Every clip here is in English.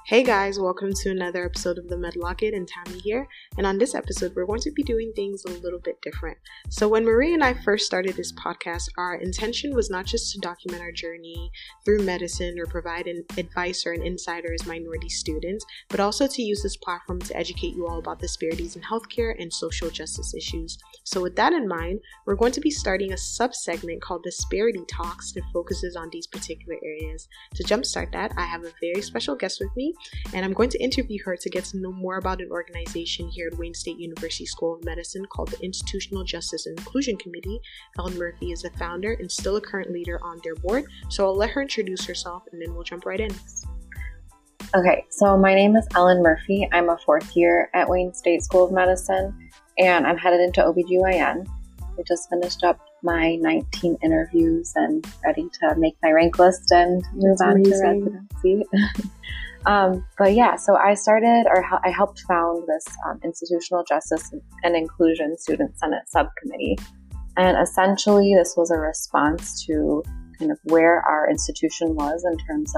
Hey guys, welcome to another episode of the Med Locket, and Tammy here. And on this episode, we're going to be doing things a little bit different. So when Marie and I first started this podcast, our intention was not just to document our journey through medicine or provide an advice or an insider as minority students, but also to use this platform to educate you all about disparities in healthcare and social justice issues. So with that in mind, we're going to be starting a sub-segment called Disparity Talks that focuses on these particular areas. To jumpstart that, I have a very special guest with me, and I'm going to interview her to get to know more about an organization here at Wayne State University School of Medicine called the Institutional Justice and Inclusion Committee. Ellen Murphy is the founder and still a current leader on their board, so I'll let her introduce herself and then we'll jump right in. Okay, so my name is Ellen Murphy. I'm a fourth year at Wayne State School of Medicine, and I'm headed into OBGYN. I just finished up my 19 interviews and ready to make my rank list and move on to residency. But yeah, so I helped found this Institutional Justice and Inclusion Student Senate Subcommittee. And essentially, this was a response to kind of where our institution was in terms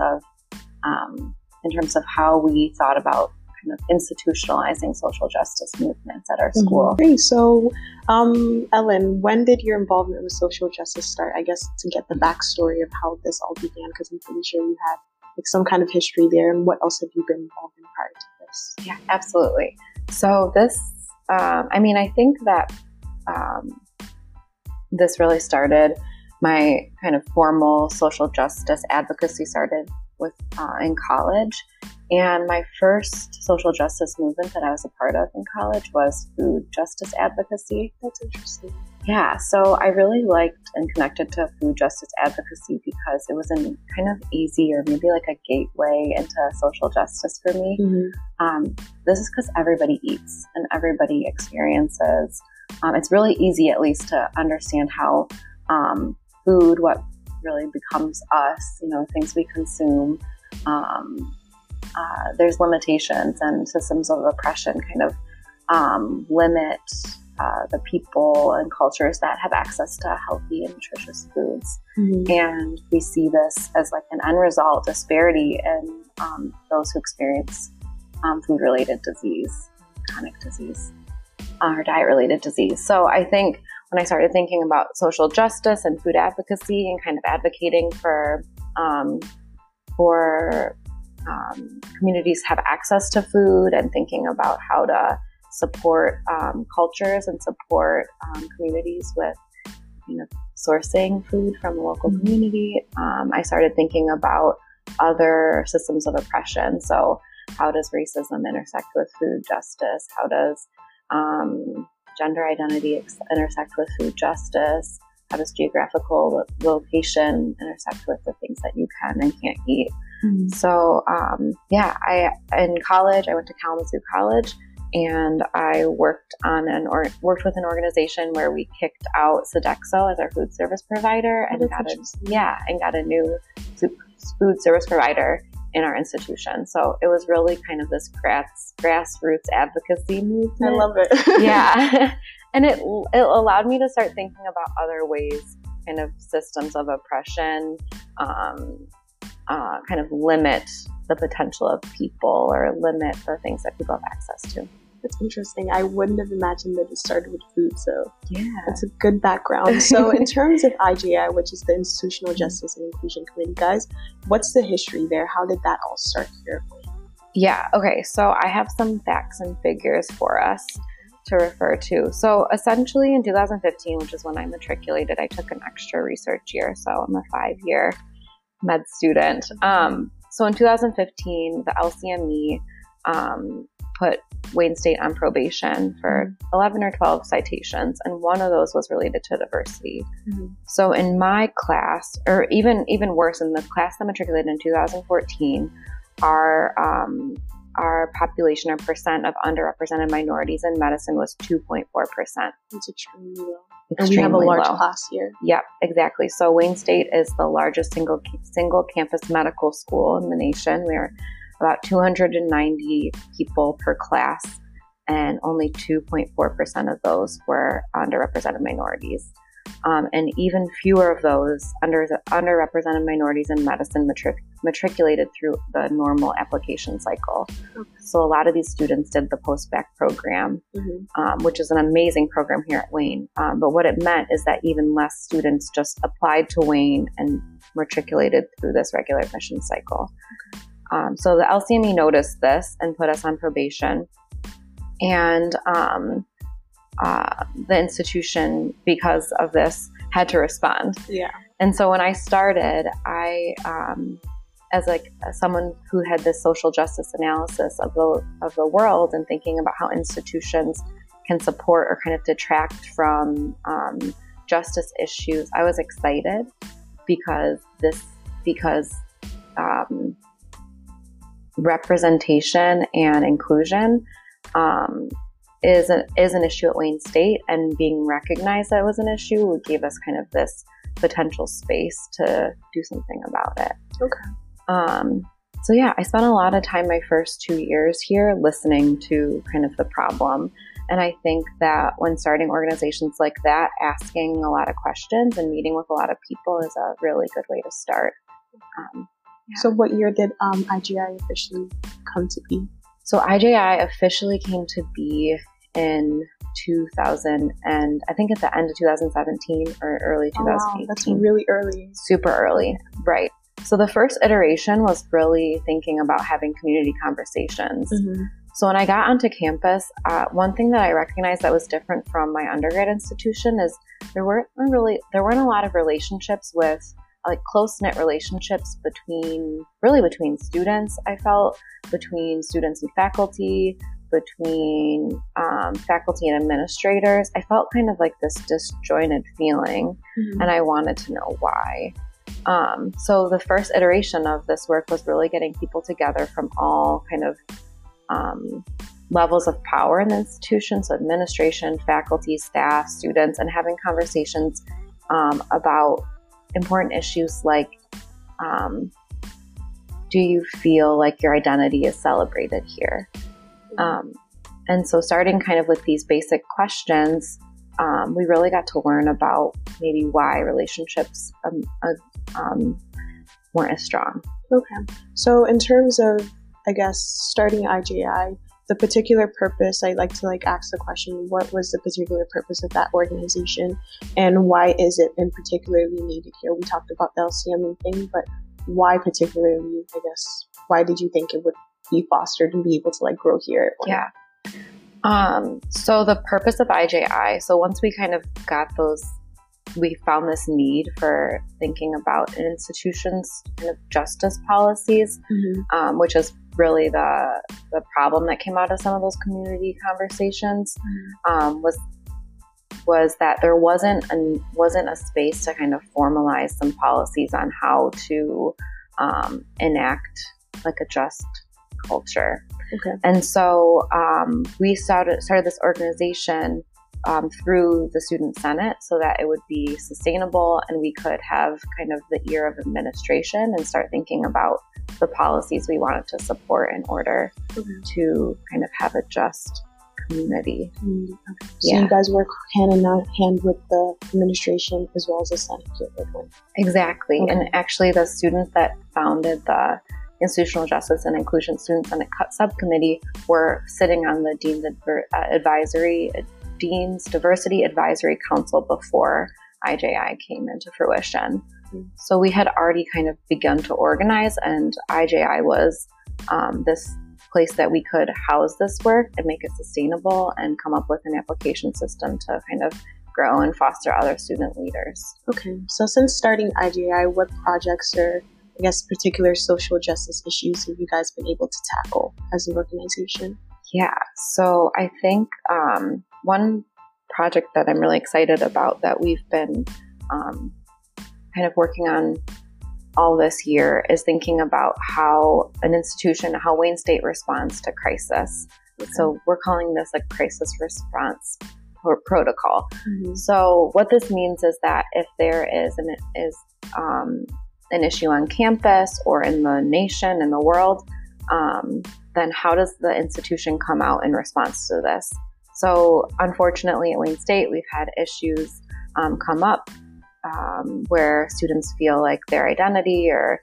of how we thought about kind of institutionalizing social justice movements at our school. Okay, so Ellen, when did your involvement with social justice start? I guess to get the backstory of how this all began, because I'm pretty sure you had like some kind of history there, and what else have you been involved in prior to this? Yeah, absolutely. So this, I think that this really started, my kind of formal social justice advocacy started with in college. And my first social justice movement that I was a part of in college was food justice advocacy. That's interesting. Yeah, so I really liked and connected to food justice advocacy because it was a kind of easy, or maybe like a gateway into social justice for me. This is because everybody eats and everybody experiences. It's really easy, at least, to understand how food, what really becomes us, things we consume, there's limitations and systems of oppression kind of limit the people and cultures that have access to healthy and nutritious foods. And we see this as like an unresolved disparity in those who experience food-related disease, chronic disease, or diet-related disease. So I think when I started thinking about social justice and food advocacy and kind of advocating for communities have access to food and thinking about how to support cultures and support communities with sourcing food from the local community, I started thinking about other systems of oppression. So how does racism intersect with food justice? How does gender identity intersect with food justice? How does geographical location intersect with the things that you can and can't eat? So, in college, I went to Kalamazoo College, and I worked with an organization where we kicked out Sodexo as our food service provider, and got a new food service provider in our institution. So it was really kind of this grassroots advocacy movement. I love it. Yeah. And it allowed me to start thinking about other ways, kind of systems of oppression, kind of limit the potential of people or limit the things that people have access to. That's interesting. I wouldn't have imagined that it started with food, so yeah, that's a good background. So in terms of IJI, which is the Institutional Justice and Inclusion Committee, guys, what's the history there? How did that all start here? Yeah, okay, so I have some facts and figures for us to refer to. So essentially in 2015, which is when I matriculated, I took an extra research year, so I'm a 5-year med student. So in 2015, the LCME put Wayne State on probation for 11 or 12 citations, and one of those was related to diversity. So in my class, or even worse, in the class that matriculated in 2014, our population or percent of underrepresented minorities in medicine was 2.4%. That's extremely low. And we have a large class here. Yep, exactly. So Wayne State is the largest single campus medical school in the nation. We're about 290 people per class, and only 2.4% of those were underrepresented minorities. and even fewer of those underrepresented minorities in medicine matriculated through the normal application cycle. Okay. So a lot of these students did the post-bac program, which is an amazing program here at Wayne. But what it meant is that even less students just applied to Wayne and matriculated through this regular admission cycle. Okay. So the LCME noticed this and put us on probation. And the institution, because of this, had to respond. Yeah. And so when I started, I, as like someone who had this social justice analysis of the world and thinking about how institutions can support or kind of detract from justice issues, I was excited because representation and inclusion is an issue at Wayne State, and being recognized that it was an issue gave us kind of this potential space to do something about it. Okay. So yeah, I spent a lot of time my first 2 years here listening to kind of the problem. And I think that when starting organizations like that, asking a lot of questions and meeting with a lot of people is a really good way to start. Yeah. So what year did IGI officially come to be? So IGI officially came to be in 2000, and I think at the end of 2017 or early 2018. Wow, that's really early. Super early, right. So the first iteration was really thinking about having community conversations. So when I got onto campus, one thing that I recognized that was different from my undergrad institution is there weren't a lot of relationships with like close-knit relationships between students, I felt, between students and faculty, between faculty and administrators. I felt kind of like this disjointed feeling, and I wanted to know why. So the first iteration of this work was really getting people together from all kind of levels of power in the institution, so administration, faculty, staff, students, and having conversations about important issues like, do you feel like your identity is celebrated here? And so starting kind of with these basic questions, we really got to learn about maybe why relationships weren't as strong. Okay. So in terms of, I guess, starting IGI, the particular purpose, I like to ask the question, what was the particular purpose of that organization, and why is it in particularly needed here? We talked about the LCME thing, but why particularly, I guess, why did you think it would be fostered and be able to grow here? Yeah. So the purpose of IJI, so once we kind of got we found this need for thinking about an institution's kind of justice policies, which is really the problem that came out of some of those community conversations, was that there wasn't a space to kind of formalize some policies on how to enact like a just culture. Okay. And so we started this organization through the Student Senate so that it would be sustainable and we could have kind of the ear of administration and start thinking about the policies we wanted to support in order to kind of have a just community. Okay. So you guys work hand in hand with the administration as well as the Senate. Exactly. Okay. And actually the students that founded the Institutional Justice and Inclusion Student Senate Subcommittee were sitting on the Dean's Diversity Advisory Council before IJI came into fruition. So we had already kind of begun to organize, and IJI was this place that we could house this work and make it sustainable and come up with an application system to kind of grow and foster other student leaders. Okay, so since starting IJI, what projects or I guess particular social justice issues have you guys been able to tackle as an organization? Yeah, so I think one project that I'm really excited about that we've been kind of working on all this year is thinking about how an institution, how Wayne State responds to crisis. Okay. So we're calling this a crisis response protocol. So what this means is that if there is an issue on campus or in the nation, in the world, then how does the institution come out in response to this? So unfortunately at Wayne State, we've had issues come up where students feel like their identity or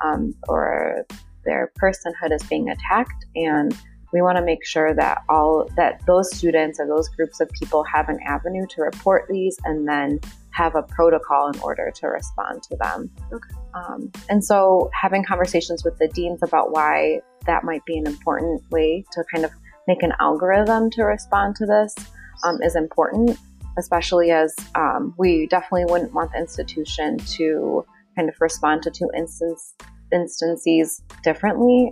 their personhood is being attacked, and we want to make sure that those students or those groups of people have an avenue to report these and then have a protocol in order to respond to them. Okay. And so having conversations with the deans about why that might be an important way to kind of make an algorithm to respond to this is important, especially as we definitely wouldn't want the institution to kind of respond to two instances differently.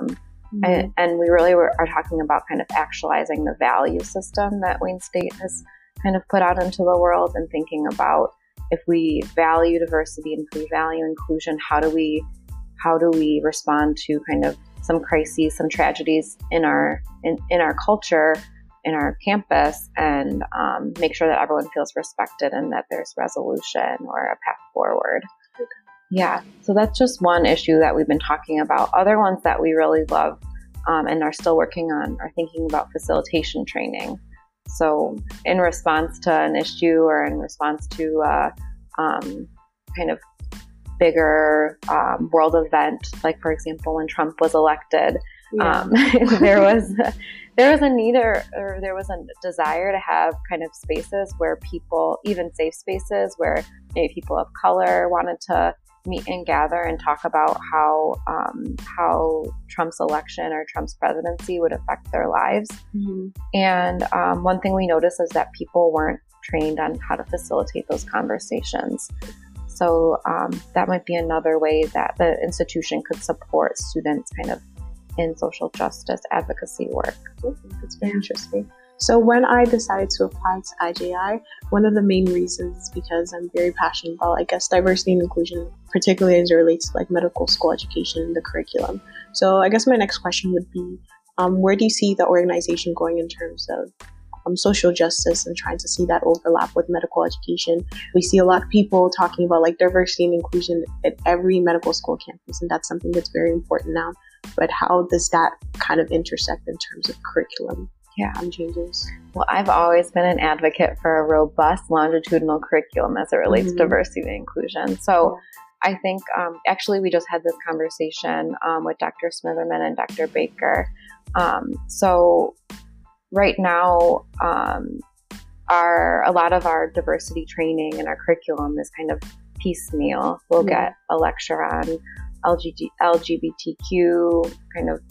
And we really are talking about kind of actualizing the value system that Wayne State has kind of put out into the world, and thinking about, if we value diversity and if we value inclusion, how do we respond to kind of some crises, some tragedies in our culture, in our campus, and make sure that everyone feels respected and that there's resolution or a path forward. Okay. Yeah, so that's just one issue that we've been talking about. Other ones that we really love and are still working on are thinking about facilitation training. So in response to an issue or in response to kind of bigger world event, like for example, when Trump was elected, there was a need or there was a desire to have kind of spaces where people, even safe spaces where maybe people of color wanted to meet and gather and talk about how Trump's election or Trump's presidency would affect their lives. Mm-hmm. And one thing we noticed is that people weren't trained on how to facilitate those conversations. So that might be another way that the institution could support students kind of in social justice advocacy work. That's very interesting. So when I decided to apply to IJI, one of the main reasons is because I'm very passionate about, I guess, diversity and inclusion, particularly as it relates to like medical school education and the curriculum. So I guess my next question would be, where do you see the organization going in terms of social justice and trying to see that overlap with medical education? We see a lot of people talking about like diversity and inclusion at every medical school campus, and that's something that's very important now. But how does that kind of intersect in terms of curriculum? Changes. Well, I've always been an advocate for a robust longitudinal curriculum as it relates to diversity and inclusion. So I think actually we just had this conversation with Dr. Smitherman and Dr. Baker. So right now, a lot of our diversity training and our curriculum is kind of piecemeal. We'll get a lecture on LGBTQ kind of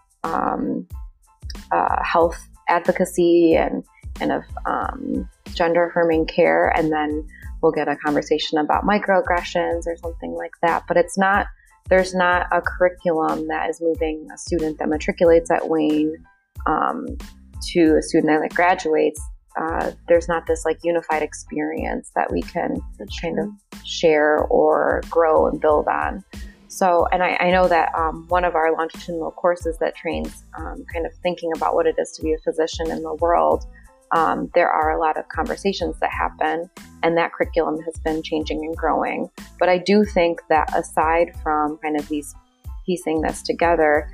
health advocacy and kind of gender affirming care, and then we'll get a conversation about microaggressions or something like that. But there's not a curriculum that is moving a student that matriculates at Wayne to a student that graduates. There's not this like unified experience that we can kind of share or grow and build on. So, and I know that one of our longitudinal courses that trains kind of thinking about what it is to be a physician in the world, there are a lot of conversations that happen, and that curriculum has been changing and growing. But I do think that aside from kind of piecing this together,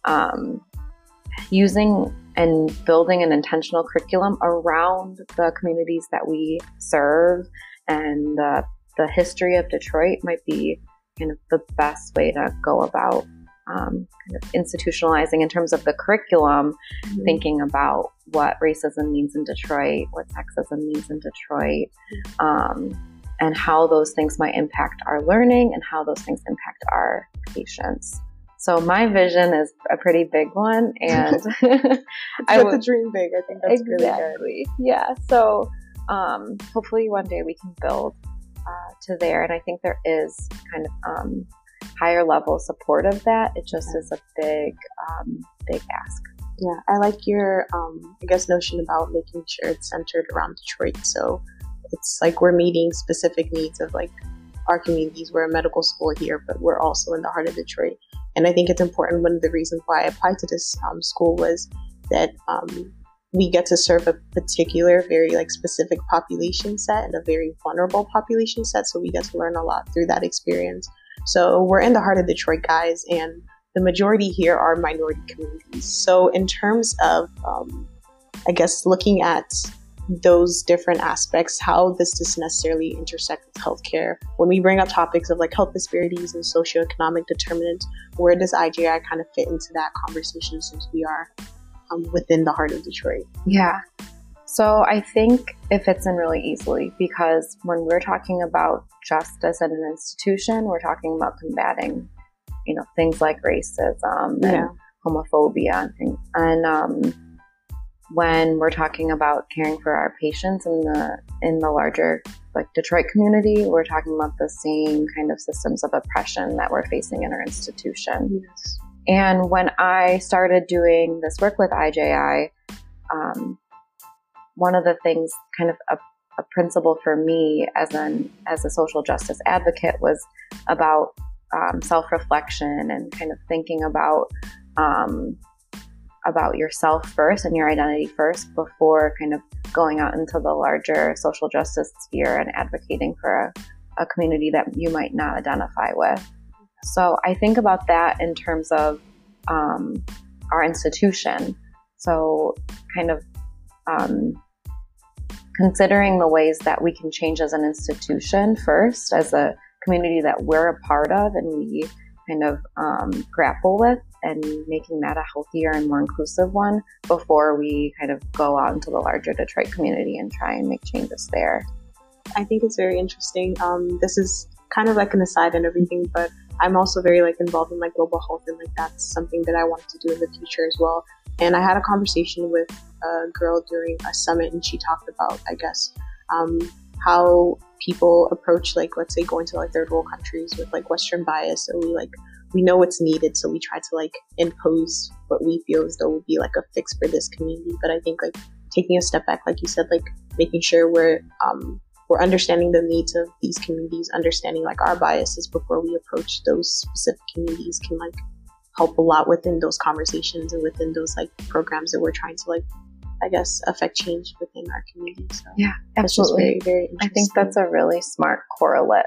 using and building an intentional curriculum around the communities that we serve and the history of Detroit might be kind of the best way to go about kind of institutionalizing in terms of the curriculum, thinking about what racism means in Detroit, what sexism means in Detroit, and how those things might impact our learning and how those things impact our patients. So my vision is a pretty big one, and I would dream big. I think that's exactly really good. Yeah. So hopefully one day we can build to there, and I think there is kind of higher level support of that. It just is a big ask. Yeah, I like your I guess notion about making sure it's centered around Detroit. So it's like we're meeting specific needs of like our communities. We're a medical school here, but we're also in the heart of Detroit. And I think it's important. One of the reasons why I applied to this school was that we get to serve a particular, very like specific population set and a very vulnerable population set. So we get to learn a lot through that experience. So we're in the heart of Detroit, guys, and the majority here are minority communities. So in terms of, I guess, looking at those different aspects, how does this necessarily intersect with healthcare? When we bring up topics of like health disparities and socioeconomic determinants, where does IJI kind of fit into that conversation since we are within the heart of Detroit? Yeah. So I think it fits in really easily because when we're talking about justice at an institution, we're talking about combating, things like racism and homophobia and things. And when we're talking about caring for our patients in the larger like Detroit community, we're talking about the same kind of systems of oppression that we're facing in our institution. Yes. And when I started doing this work with IJI, one of the things, kind of a principle for me as a social justice advocate, was about self-reflection and kind of thinking about yourself first and your identity first before kind of going out into the larger social justice sphere and advocating for a community that you might not identify with. So I think about that in terms of our institution. So kind of considering the ways that we can change as an institution first, as a community that we're a part of and we kind of grapple with, and making that a healthier and more inclusive one before we kind of go out into the larger Detroit community and try and make changes there. I think it's very interesting. This is kind of like an aside and everything, but I'm also very like involved in like global health, and like that's something that I want to do in the future as well. And I had a conversation with a girl during a summit, and she talked about, I guess, how people approach, like, let's say going to like third world countries with like Western bias. So we know what's needed, so we try to like impose what we feel as though would be like a fix for this community. But I think like taking a step back, like you said, like making sure we're understanding the needs of these communities, understanding like our biases before we approach those specific communities can like help a lot within those conversations and within those like programs that we're trying to like, I guess, affect change within our community. So yeah, absolutely. Very, very interesting. I think that's a really smart correlate.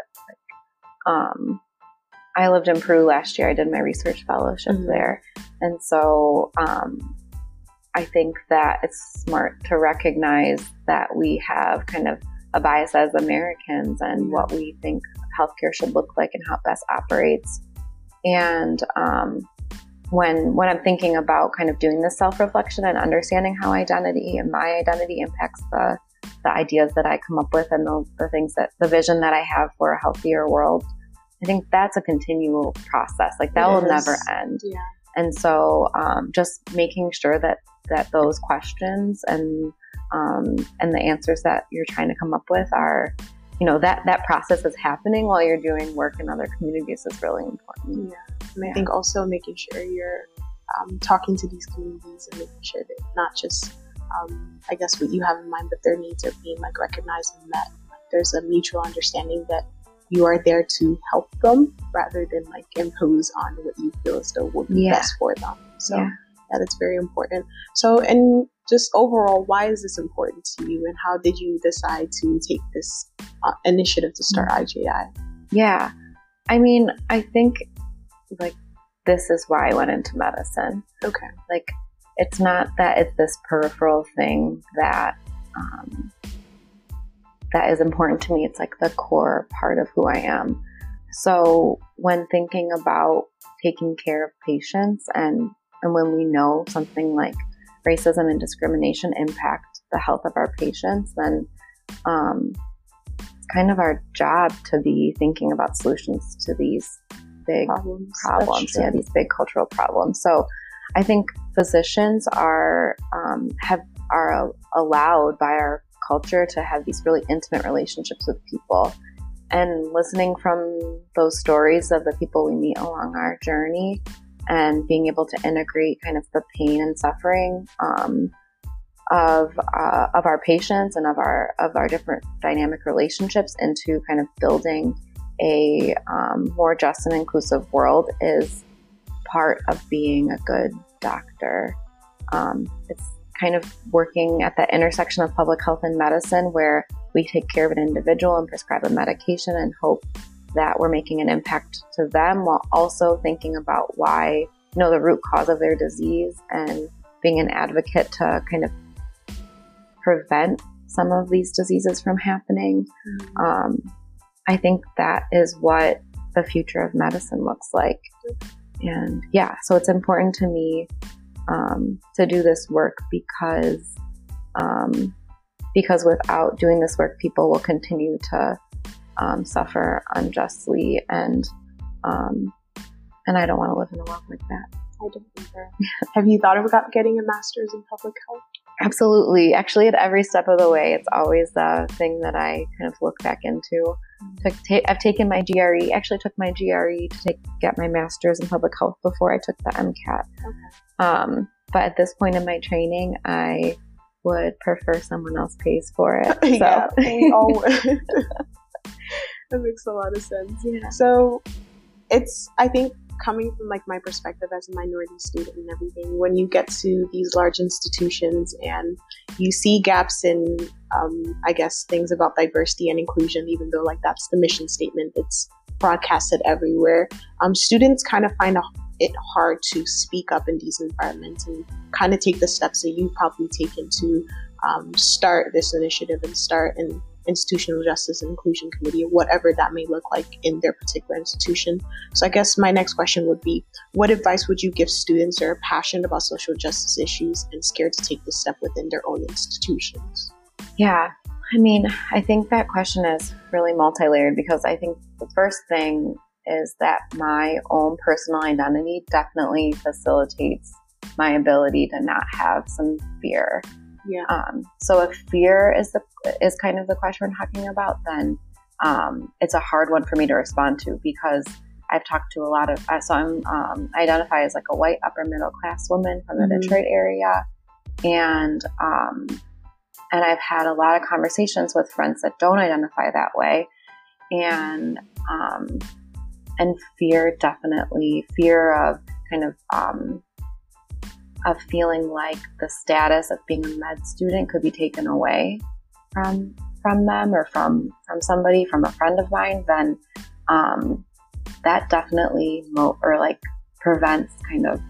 I lived in Peru last year. I did my research fellowship there. And so I think that it's smart to recognize that we have kind of a bias as Americans and what we think healthcare should look like and how it best operates. And when I'm thinking about kind of doing this self-reflection and understanding how identity and my identity impacts the ideas that I come up with and the things that the vision that I have for a healthier world, I think that's a continual process. Like that will never end. Yeah. And so just making sure that those questions and the answers that you're trying to come up with are, that process is happening while you're doing work in other communities is really important. Yeah. And I think also making sure you're talking to these communities and making sure that not just, I guess, what you have in mind, but their needs are being like recognized and met. Like, there's a mutual understanding that you are there to help them rather than like impose on what you feel as though would be best for them. So that's very important. So, and just overall, why is this important to you, and how did you decide to take this initiative to start IJI? Yeah, I mean, I think like this is why I went into medicine. Okay. Like it's not that it's this peripheral thing that that is important to me. It's like the core part of who I am. So when thinking about taking care of patients and when we know something like racism and discrimination impact the health of our patients, then it's kind of our job to be thinking about solutions to these big problems. Yeah, these big cultural problems. So I think physicians are allowed by our culture to have these really intimate relationships with people, and listening from those stories of the people we meet along our journey and being able to integrate kind of the pain and suffering of our patients and of our different dynamic relationships into kind of building a more just and inclusive world is part of being a good doctor. It's kind of working at that intersection of public health and medicine, where we take care of an individual and prescribe a medication and hope that we're making an impact to them, while also thinking about why, the root cause of their disease and being an advocate to kind of prevent some of these diseases from happening. I think that is what the future of medicine looks like. And yeah, so it's important to me to do this work because without doing this work, people will continue to suffer unjustly, and I don't want to live in a world like that. I don't either. Have you thought about getting a master's in public health? Absolutely. Actually, at every step of the way, it's always the thing that I kind of look back into. I've taken my GRE, actually took my GRE to get my master's in public health before I took the MCAT. Okay. But at this point in my training, I would prefer someone else pays for it. So. Yeah, we all would. That makes a lot of sense. Yeah. So it's, I think, coming from like my perspective as a minority student and everything, when you get to these large institutions and you see gaps in, I guess, things about diversity and inclusion, even though like that's the mission statement, it's broadcasted everywhere. Students kind of find it hard to speak up in these environments and kind of take the steps that you've probably taken to start this initiative and start an institutional justice and inclusion committee, or whatever that may look like in their particular institution. So I guess my next question would be, what advice would you give students that are passionate about social justice issues and scared to take the step within their own institutions? Yeah, I mean, I think that question is really multi-layered, because I think the first thing is that my own personal identity definitely facilitates my ability to not have some fear. Yeah. So if fear is kind of the question we're talking about, then it's a hard one for me to respond to, because I've talked to a lot of, so I identify as like a white upper middle class woman from the Detroit area, and I've had a lot of conversations with friends that don't identify that way, and fear, definitely fear of kind of feeling like the status of being a med student could be taken away from them, or from somebody, from a friend of mine, then that definitely prevents kind of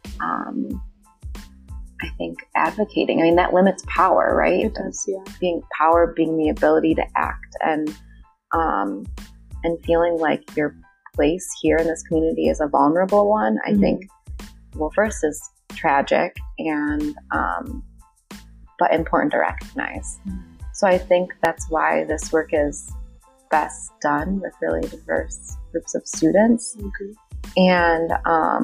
I think advocating. I mean, that limits power, right? It does, yeah. Being the ability to act, and feeling like your place here in this community is a vulnerable one. I think, well, first is tragic and but important to recognize. So I think that's why this work is best done with really diverse groups of students. And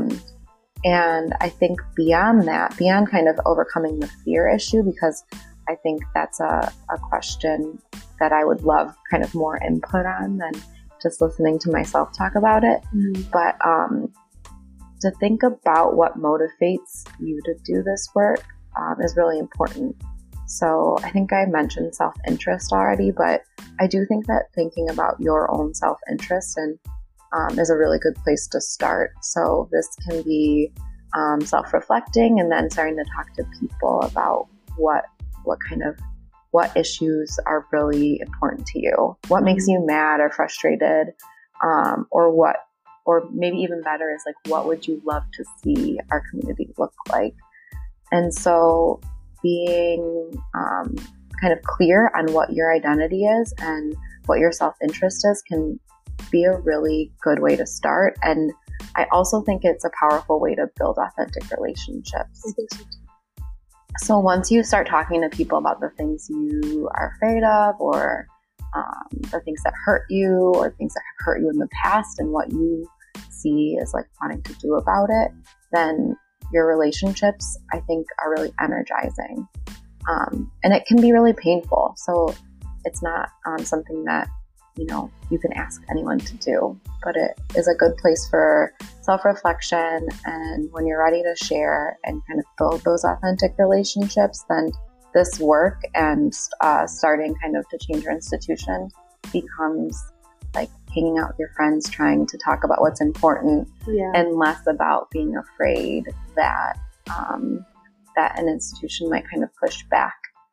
I think beyond that, beyond kind of overcoming the fear issue, because I think that's a question that I would love kind of more input on than just listening to myself talk about it. But to think about what motivates you to do this work is really important. So I think I mentioned self-interest already, but I do think that thinking about your own self-interest is a really good place to start. So this can be self-reflecting, and then starting to talk to people about what issues are really important to you, what makes you mad or frustrated, or maybe even better is like, what would you love to see our community look like? And so being kind of clear on what your identity is and what your self-interest is can be a really good way to start. And I also think it's a powerful way to build authentic relationships. I think so too. So once you start talking to people about the things you are afraid of, or the things that hurt you, or things that have hurt you in the past, and what you see as like wanting to do about it, then your relationships, I think, are really energizing. And it can be really painful. So it's not something that, you can ask anyone to do, but it is a good place for self-reflection. And when you're ready to share and kind of build those authentic relationships, then this work and starting kind of to change your institution becomes like hanging out with your friends, trying to talk about what's important, and less about being afraid that that an institution might kind of push back.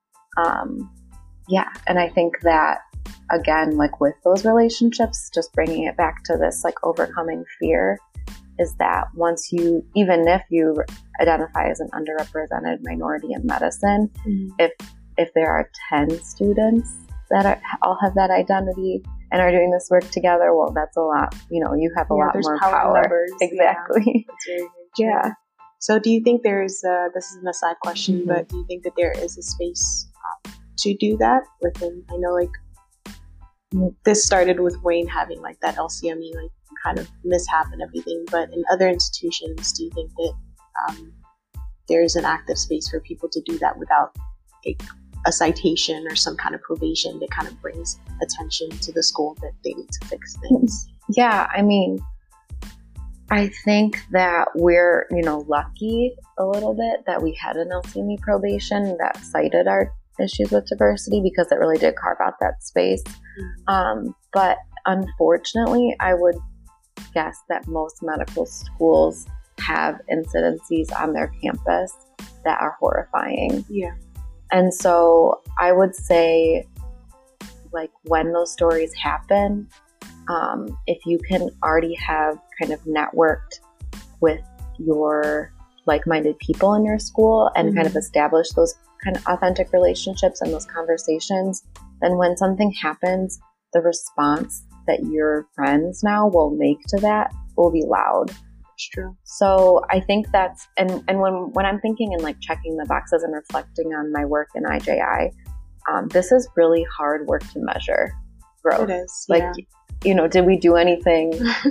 And I think that, again, like with those relationships, just bringing it back to this like overcoming fear, is that once you, even if you identify as an underrepresented minority in medicine, if if there are 10 students that all have that identity and are doing this work together, well, that's a lot. You have a lot more power. Numbers. Exactly. Yeah, that's very, very true. Yeah. So do you think there's, this is an aside question, but do you think that there is a space to do that within, I know this started with Wayne having like that LCME like kind of mishap and everything, but in other institutions, do you think that there is an active space for people to do that without a citation or some kind of probation that kind of brings attention to the school that they need to fix things? Yeah, I mean, I think that we're, lucky a little bit that we had an LCME probation that cited our issues with diversity, because it really did carve out that space. But unfortunately, I would guess that most medical schools have incidences on their campus that are horrifying. Yeah. And so I would say, like, when those stories happen, if you can already have kind of networked with your like-minded people in your school and kind of establish those kind of authentic relationships and those conversations, then when something happens, the response that your friends now will make to that will be loud. That's true. So I think that's, and when I'm thinking and like checking the boxes and reflecting on my work in IJI, this is really hard work to measure growth. It is, like, did we do anything?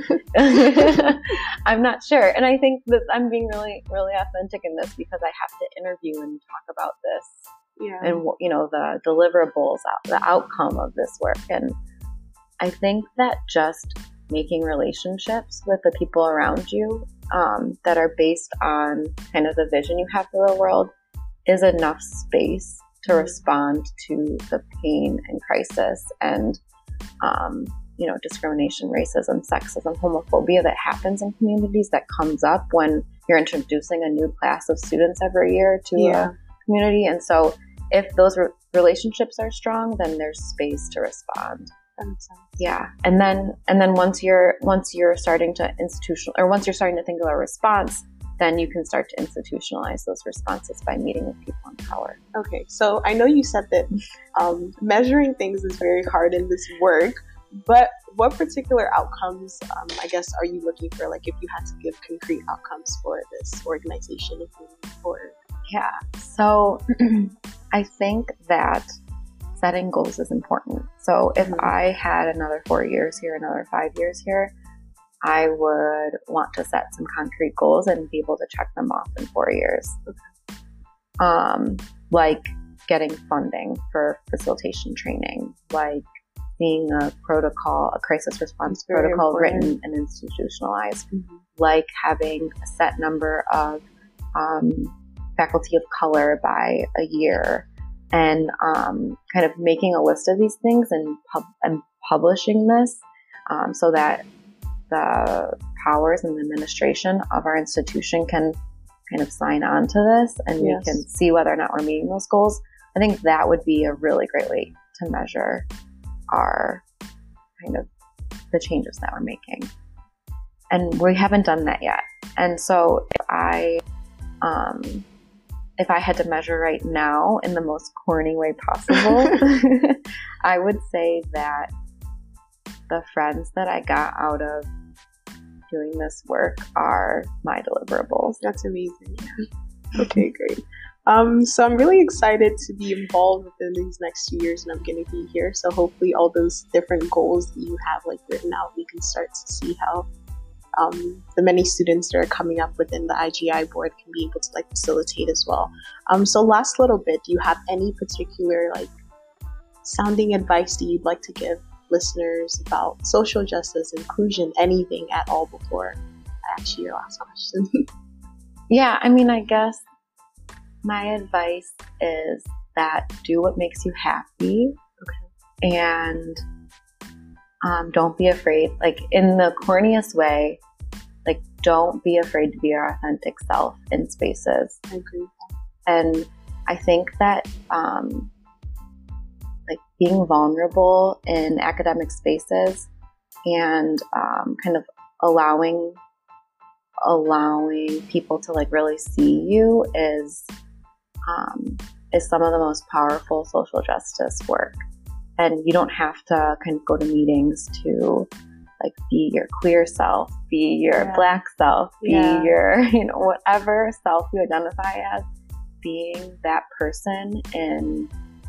I'm not sure. And I think that I'm being really, really authentic in this because I have to interview and talk about this. Yeah. And, the deliverables, the outcome of this work. And I think that just making relationships with the people around you that are based on kind of the vision you have for the world is enough space to respond to the pain and crisis and, discrimination, racism, sexism, homophobia that happens in communities, that comes up when you're introducing a new class of students every year to a community. And so if those relationships are strong, then there's space to respond. That makes sense. Yeah. And then once you're starting to once you're starting to think of a response, then you can start to institutionalize those responses by meeting with people in power. Okay. So I know you said that measuring things is very hard in this work, but what particular outcomes, I guess, are you looking for? Like, if you had to give concrete outcomes for this organization, Yeah. So I think that setting goals is important. So if I had another 4 years here, another 5 years here, I would want to set some concrete goals and be able to check them off in 4 years. Like getting funding for facilitation training, like seeing a crisis response protocol written and institutionalized, like having a set number of faculty of color by a year, and kind of making a list of these things and publishing this so that the powers and the administration of our institution can kind of sign on to this, and we can see whether or not we're meeting those goals. I think that would be a really great way to measure our kind of the changes that we're making. And we haven't done that yet. And so if I had to measure right now in the most corny way possible, I would say that the friends that I got out of doing this work are my deliverables. That's amazing. Okay, great. So I'm really excited to be involved within these next 2 years, and I'm going to be here. So hopefully all those different goals that you have like written out, we can start to see how the many students that are coming up within the IGI board can be able to like facilitate as well. So last little bit, do you have any particular like sounding advice that you'd like to give listeners about social justice, inclusion, anything at all before I ask you your last question? Yeah, I mean, I guess my advice is that do what makes you happy. Okay. And don't be afraid, like in the corniest way, like don't be afraid to be your authentic self in spaces. I agree. And I think that like being vulnerable in academic spaces and kind of allowing people to like really see you is is some of the most powerful social justice work. And you don't have to kind of go to meetings to like be your queer self, be your Black self, be your, whatever self you identify as. Being that person in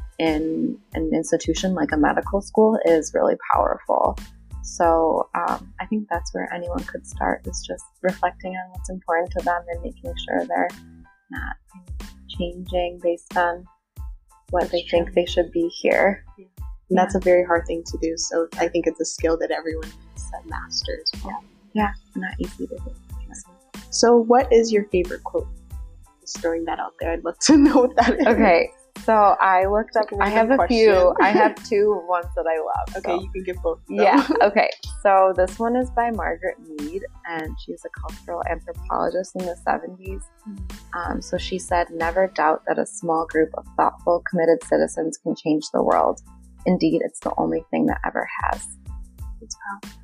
an institution like a medical school is really powerful. So I think that's where anyone could start, is just reflecting on what's important to them and making sure they're not changing based on what they think they should be here. Yeah. And that's a very hard thing to do. So I think it's a skill that everyone needs to master as well. Yeah, not easy to do. So what is your favorite quote? Just throwing that out there. I'd love to know what that is. Okay, so I looked up, I have a few. I have two ones that I love. Okay, so. You can give both of them. Yeah, okay. So this one is by Margaret Mead, and she's a cultural anthropologist in the 70s. So she said, "Never doubt that a small group of thoughtful, committed citizens can change the world. Indeed, it's the only thing that ever has." It's powerful.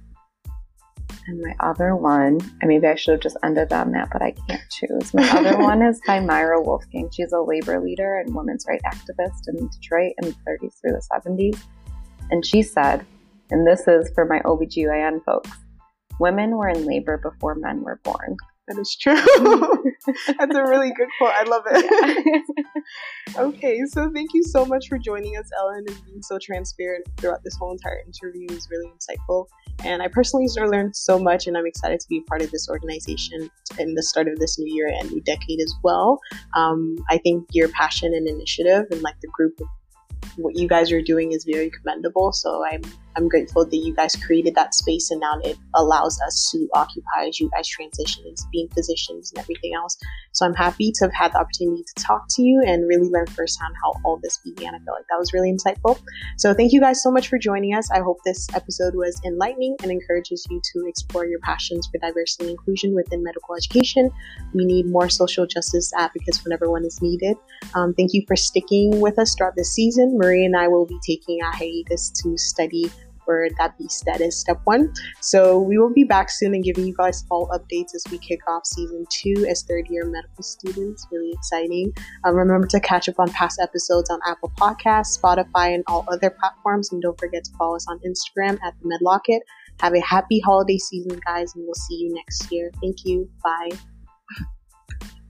And my other one, and maybe I should have just ended on that, but I can't choose. My other one is by Myra Wolfgang. She's a labor leader and women's rights activist in Detroit in the 30s through the 70s. And she said, and this is for my OBGYN folks, "Women were in labor before men were born." That is true. That's a really good quote. I love it. Yeah. Okay, so thank you so much for joining us, Ellen, and being so transparent throughout this whole entire interview. It was really insightful. And I personally learned so much, and I'm excited to be a part of this organization in the start of this new year and new decade as well. I think your passion and initiative and like the group of what you guys are doing is very commendable. So I'm grateful that you guys created that space, and now it allows us to occupy as you guys transition into being physicians and everything else. So I'm happy to have had the opportunity to talk to you and really learn firsthand how all this began. I feel like that was really insightful. So thank you guys so much for joining us. I hope this episode was enlightening and encourages you to explore your passions for diversity and inclusion within medical education. We need more social justice advocates whenever one is needed. Thank you for sticking with us throughout this season. Marie and I will be taking a hiatus to study for diabetes status step 1. So we will be back soon and giving you guys all updates as we kick off season 2 as third-year medical students. Really exciting. Remember to catch up on past episodes on Apple Podcasts, Spotify, and all other platforms. And don't forget to follow us on Instagram at the MedLocket. Have a happy holiday season, guys, and we'll see you next year. Thank you. Bye.